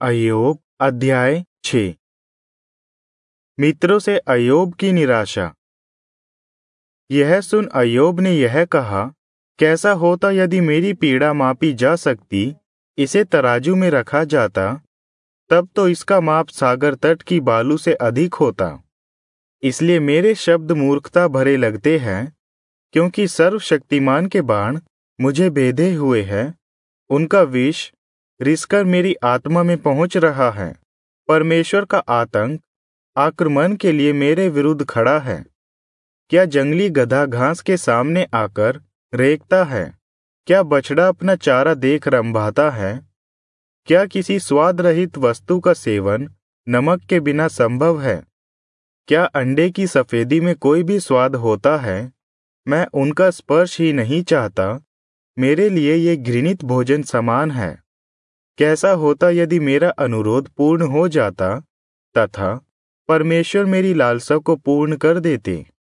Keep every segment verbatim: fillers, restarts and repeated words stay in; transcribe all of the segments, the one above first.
अय्योब अध्याय छः। मित्रों से अय्योब की निराशा। यह सुन अय्योब ने यह कहा, कैसा होता यदि मेरी पीड़ा मापी जा सकती, इसे तराजू में रखा जाता, तब तो इसका माप सागर तट की बालू से अधिक होता। इसलिए मेरे शब्द मूर्खता भरे लगते हैं, क्योंकि सर्वशक्तिमान के बाण मुझे बेधे हुए हैं। उनका विष रिसकर मेरी आत्मा में पहुंच रहा है। परमेश्वर का आतंक आक्रमण के लिए मेरे विरुद्ध खड़ा है। क्या जंगली गधा घास के सामने आकर रेंकता है? क्या बछड़ा अपना चारा देख रंभाता है? क्या किसी स्वाद रहित वस्तु का सेवन नमक के बिना संभव है? क्या अंडे की सफेदी में कोई भी स्वाद होता है? मैं उनका स्पर्श ही नहीं चाहता। मेरे लिए ये घृणित भोजन समान है। कैसा होता यदि मेरा अनुरोध पूर्ण हो जाता, तथा परमेश्वर मेरी लालसा को पूर्ण कर देते।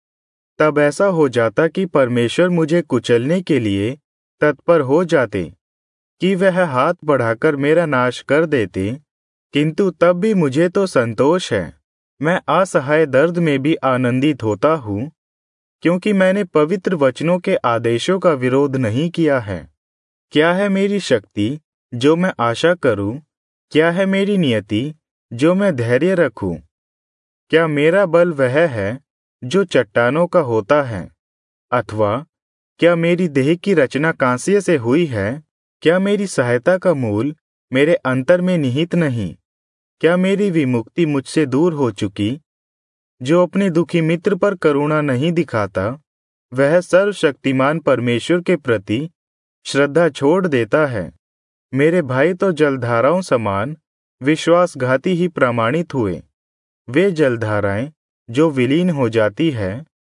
तब ऐसा हो जाता कि परमेश्वर मुझे कुचलने के लिए तत्पर हो जाते, कि वह हाथ बढ़ाकर मेरा नाश कर देते। किंतु तब भी मुझे तो संतोष है। मैं असहाय दर्द में भी आनंदित होता हूँ, क्योंकि मैंने पवित्र वचनों के आदेशों का विरोध नहीं किया है। क्या है मेरी शक्ति जो मैं आशा करूं? क्या है मेरी नियति जो मैं धैर्य रखूं? क्या मेरा बल वह है जो चट्टानों का होता है? अथवा क्या मेरी देह की रचना कांस्य से हुई है? क्या मेरी सहायता का मूल मेरे अंतर में निहित नहीं? क्या मेरी विमुक्ति मुझसे दूर हो चुकी? जो अपने दुखी मित्र पर करुणा नहीं दिखाता, वह सर्वशक्तिमान परमेश्वर के प्रति श्रद्धा छोड़ देता है। मेरे भाई तो जलधाराओं समान विश्वासघाती ही प्रमाणित हुए। वे जलधाराएं जो विलीन हो जाती है,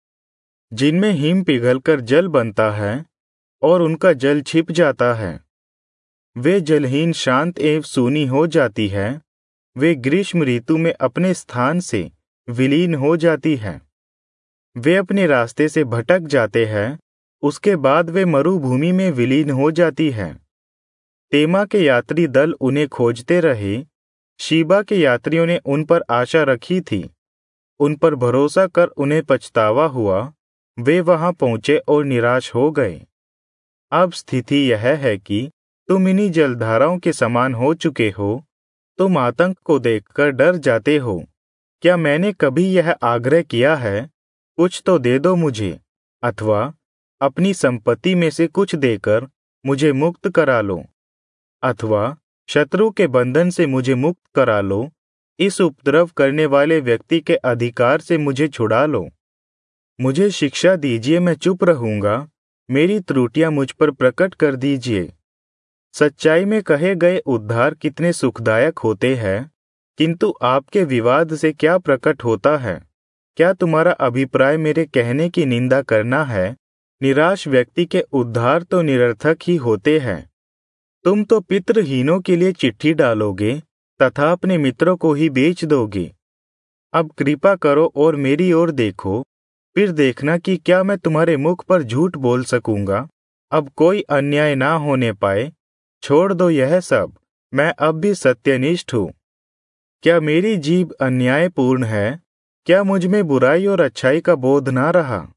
जिनमें हिम पिघलकर जल बनता है और उनका जल छिप जाता है। वे जलहीन शांत एवं सूनी हो जाती है। वे ग्रीष्म ऋतु में अपने स्थान से विलीन हो जाती है। वे अपने रास्ते से भटक जाते हैं, उसके बाद वे मरुभूमि में विलीन हो जाती है। तेमा के यात्री दल उन्हें खोजते रहे। शीबा के यात्रियों ने उन पर आशा रखी थी। उन पर भरोसा कर उन्हें पछतावा हुआ। वे वहां पहुंचे और निराश हो गए। अब स्थिति यह है कि तुम इन्हीं जलधाराओं के समान हो चुके हो। तुम आतंक को देखकर डर जाते हो। क्या मैंने कभी यह आग्रह किया है, कुछ तो दे दो मुझे, अथवा अपनी संपत्ति में से कुछ देकर मुझे मुक्त करा लो, अथवा शत्रु के बंधन से मुझे मुक्त करा लो, इस उपद्रव करने वाले व्यक्ति के अधिकार से मुझे छुड़ा लो। मुझे शिक्षा दीजिए, मैं चुप रहूंगा। मेरी त्रुटियां मुझ पर प्रकट कर दीजिए। सच्चाई में कहे गए उद्धार कितने सुखदायक होते हैं, किंतु आपके विवाद से क्या प्रकट होता है? क्या तुम्हारा अभिप्राय मेरे कहने की निंदा करना है? निराश व्यक्ति के उद्धार तो निरर्थक ही होते हैं। तुम तो पितृहीनों के लिए चिट्ठी डालोगे तथा अपने मित्रों को ही बेच दोगे। अब कृपा करो और मेरी ओर देखो, फिर देखना कि क्या मैं तुम्हारे मुख पर झूठ बोल सकूंगा। अब कोई अन्याय ना होने पाए। छोड़ दो यह सब, मैं अब भी सत्यनिष्ठ हूँ। क्या मेरी जीभ अन्यायपूर्ण है? क्या मुझ में बुराई और अच्छाई का बोध ना रहा?